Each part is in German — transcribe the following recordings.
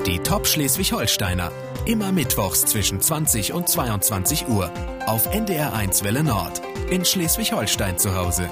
Die Top Schleswig-Holsteiner. Immer mittwochs zwischen 20 und 22 Uhr. Auf NDR1 Welle Nord. In Schleswig-Holstein zu Hause.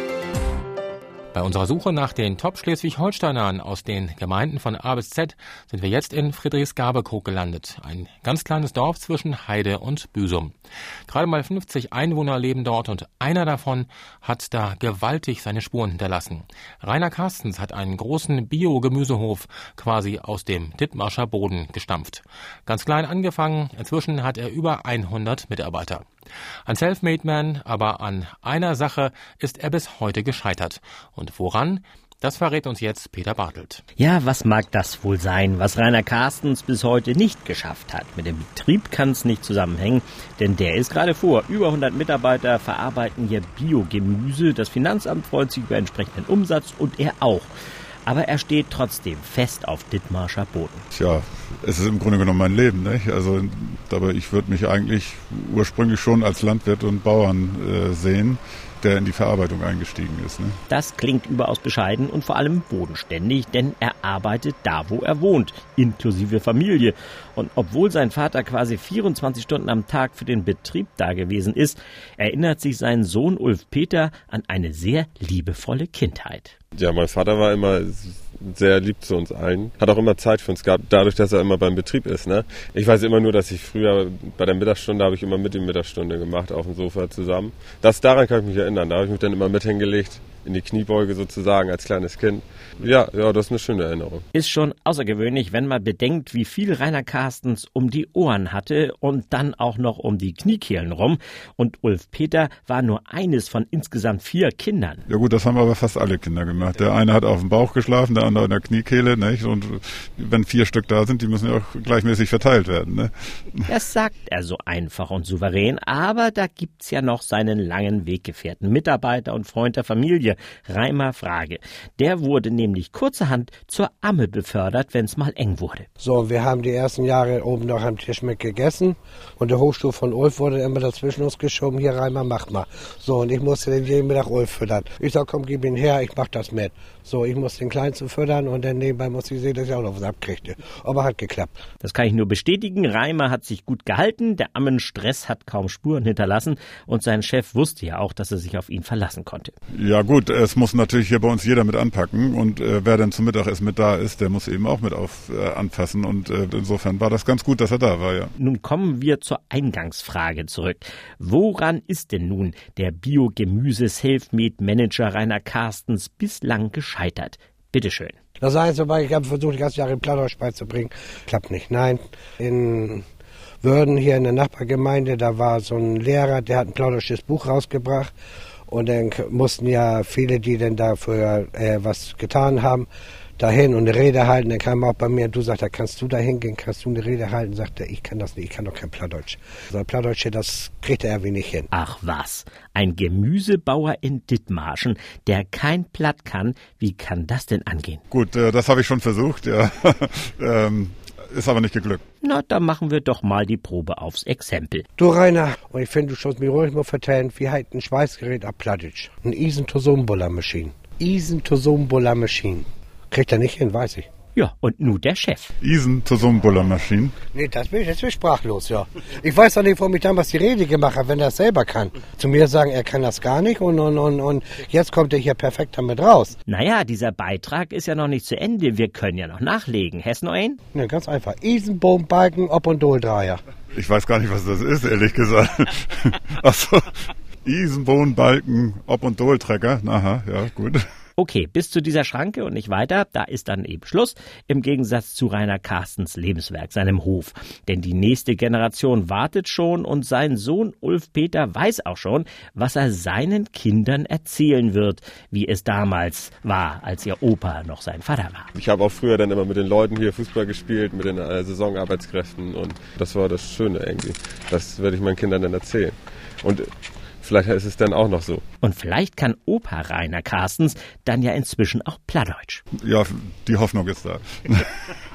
Bei unserer Suche nach den Top-Schleswig-Holsteinern aus den Gemeinden von A bis Z sind wir jetzt in Friedrichsgabekrog gelandet. Ein ganz kleines Dorf zwischen Heide und Büsum. Gerade mal 50 Einwohner leben dort und einer davon hat da gewaltig seine Spuren hinterlassen. Rainer Carstens hat einen großen Bio-Gemüsehof quasi aus dem Dithmarscher Boden gestampft. Ganz klein angefangen, inzwischen hat er über 100 Mitarbeiter. Ein Selfmade-Man, aber an einer Sache ist er bis heute gescheitert. Und woran? Das verrät uns jetzt Peter Bartelt. Ja, was mag das wohl sein, was Rainer Carstens bis heute nicht geschafft hat? Mit dem Betrieb kann es nicht zusammenhängen, denn der ist gerade vor. Über 100 Mitarbeiter verarbeiten hier Biogemüse. Das Finanzamt freut sich über entsprechenden Umsatz und er auch. Aber er steht trotzdem fest auf Dithmarscher Boden. Tja, es ist im Grunde genommen mein Leben, nicht? Also, aber ich würde mich eigentlich ursprünglich schon als Landwirt und Bauern sehen, der in die Verarbeitung eingestiegen ist. Ne? Das klingt überaus bescheiden und vor allem bodenständig, denn er arbeitet da, wo er wohnt, inklusive Familie. Und obwohl sein Vater quasi 24 Stunden am Tag für den Betrieb da gewesen ist, erinnert sich sein Sohn Ulf Peter an eine sehr liebevolle Kindheit. Ja, mein Vater war immer sehr lieb zu uns allen. Hat auch immer Zeit für uns gehabt, dadurch, dass er immer beim Betrieb ist. Ne? Ich weiß immer nur, dass ich früher bei der Mittagsstunde habe ich immer mit ihm Mittagsstunde gemacht, auf dem Sofa zusammen. Daran kann ich mich erinnern. Da habe ich mich dann immer mit hingelegt, in die Kniebeuge sozusagen als kleines Kind. Ja, das ist eine schöne Erinnerung. Ist schon außergewöhnlich, wenn man bedenkt, wie viel Rainer Carstens um die Ohren hatte und dann auch noch um die Kniekehlen rum. Und Ulf Peter war nur eines von insgesamt 4 Kindern. Ja gut, das haben aber fast alle Kinder gemacht. Der eine hat auf dem Bauch geschlafen, der andere in der Kniekehle. Nicht? Und wenn 4 Stück da sind, die müssen ja auch gleichmäßig verteilt werden. Ne? Das sagt er so einfach und souverän, aber da gibt's ja noch seinen langen Weggefährten, Mitarbeiter und Freund der Familie, Reimer Frage. Der wurde nämlich kurzerhand zur Amme befördert, wenn es mal eng wurde. So, wir haben die ersten Jahre oben noch am Tisch mit gegessen und der Hochstuhl von Ulf wurde immer dazwischen uns geschoben, hier Reimer, mach mal. So, und ich musste den jeden Mittag Ulf füttern. Ich sag, komm, gib ihn her, ich mach das mit. So, ich muss den Kleinsten füttern und dann nebenbei muss ich sehen, dass ich auch noch was abkriegte. Aber hat geklappt. Das kann ich nur bestätigen. Reimer hat sich gut gehalten, der Ammenstress hat kaum Spuren hinterlassen und sein Chef wusste ja auch, dass er sich auf ihn verlassen konnte. Ja gut, es muss natürlich hier bei uns jeder mit anpacken und wer dann zum Mittagessen mit da ist, der muss eben auch mit anfassen und insofern war das ganz gut, dass er da war, ja. Nun kommen wir zur Eingangsfrage zurück. Woran ist denn nun der Biogemüse-Selfmade-Manager Rainer Carstens bislang gescheitert? Bitteschön. Das Einzige, was ich habe versucht, die ganze Jahre in Plattdeutsch beizubringen, klappt nicht. Nein, in Wörden hier in der Nachbargemeinde, da war so ein Lehrer, der hat ein plattdeutsches Buch rausgebracht. Und dann mussten ja viele, die denn dafür was getan haben, dahin und eine Rede halten. Dann kam er auch bei mir und du sagst, kannst du da hingehen, kannst du eine Rede halten? Sagt er, ich kann das nicht, ich kann doch kein Plattdeutsch. Also Plattdeutsche, das kriegt er irgendwie nicht hin. Ach was, ein Gemüsebauer in Dithmarschen, der kein Platt kann, wie kann das denn angehen? Gut, das habe ich schon versucht, ja. Ist aber nicht geglückt. Na, dann machen wir doch mal die Probe aufs Exempel. Du Rainer, und ich finde, du sollst mir ruhig mal vertellen, wie heißt ein Schweißgerät ab Plattdeutsch? Ein Isentosombuller-Maschine. Isentosombuller-Maschine. Kriegt er nicht hin, weiß ich. Ja, und nun der Chef. Isentosombuller-Maschine. Nee, das bin ich sprachlos, ja. Ich weiß doch nicht, warum ich damals die Rede gemacht habe, wenn er es selber kann. Zu mir sagen, er kann das gar nicht und jetzt kommt er hier perfekt damit raus. Naja, dieser Beitrag ist ja noch nicht zu Ende. Wir können ja noch nachlegen. Hast du noch einen? Ne, ganz einfach. Isenbohnbalken, Ob- und Doldreier. Ich weiß gar nicht, was das ist, ehrlich gesagt. Achso, Isenbohnbalken, Ob- und Dohltrecker. Aha, ja, gut. Okay, bis zu dieser Schranke und nicht weiter, da ist dann eben Schluss, im Gegensatz zu Rainer Carstens Lebenswerk, seinem Hof. Denn die nächste Generation wartet schon und sein Sohn Ulf Peter weiß auch schon, was er seinen Kindern erzählen wird, wie es damals war, als ihr Opa noch sein Vater war. Ich habe auch früher dann immer mit den Leuten hier Fußball gespielt, mit den Saisonarbeitskräften und das war das Schöne irgendwie. Das werde ich meinen Kindern dann erzählen. Und vielleicht ist es dann auch noch so. Und vielleicht kann Opa Rainer Carstens dann ja inzwischen auch Plattdeutsch. Ja, die Hoffnung ist da.